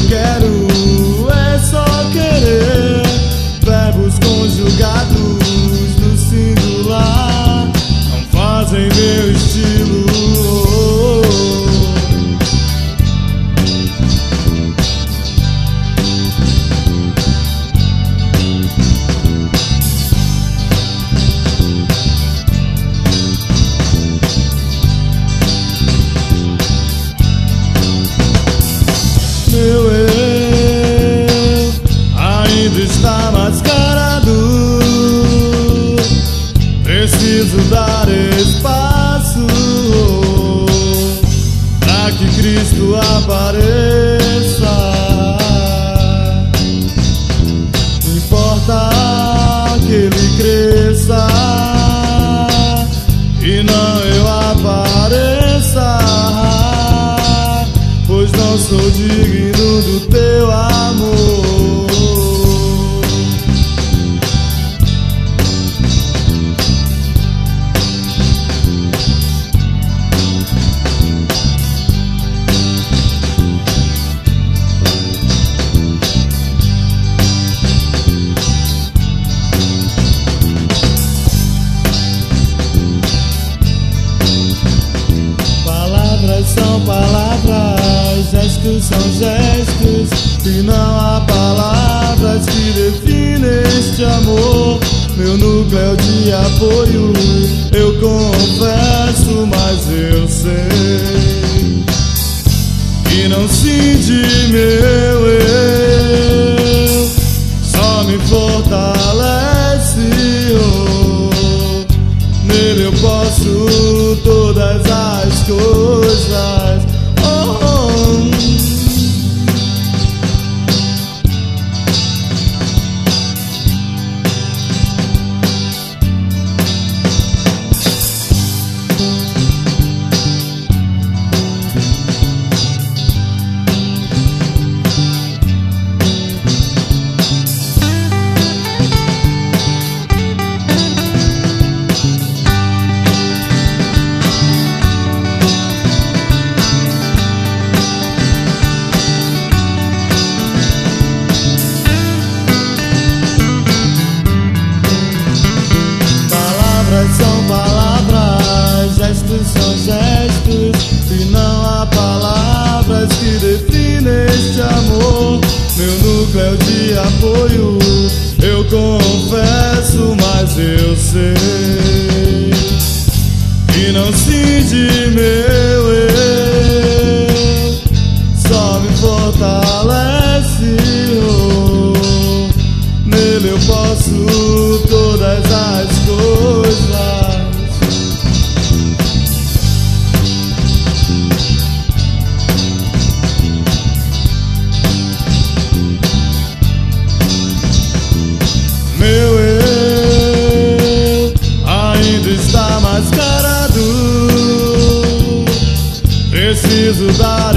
quero é só querer. Verbos conjugados no singular não fazem meu estilo. Meu eu ainda está mascarado. Preciso dar espaço para que Cristo apareça. Importa que Ele cresça e não eu apareça, pois não sou digno do teu amor. Palavras são palavras, gestos são gestos, e não há palavras que definem este amor. Meu núcleo de apoio, eu confesso, mas eu sei que não cinde meu eu, só me fortalece. Oh, nele eu posso todas as coisas. Oh, oh. São palavras, gestos são gestos, e não há palavras que definem este amor. Meu núcleo de apoio, eu confesso, mas eu sei que não cinde meu eu, só me fortalece. Oh, nele eu posso todas as coisas. Meu eu ainda está mascarado. Preciso dar